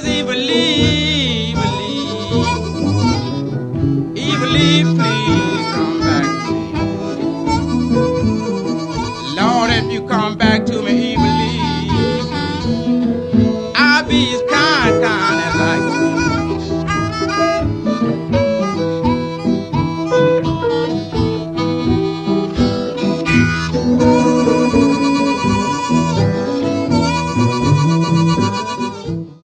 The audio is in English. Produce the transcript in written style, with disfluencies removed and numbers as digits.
says, Evilee, Evilee, please come back to me. Lord, if you come back to me, Evilee, I'll be his kind.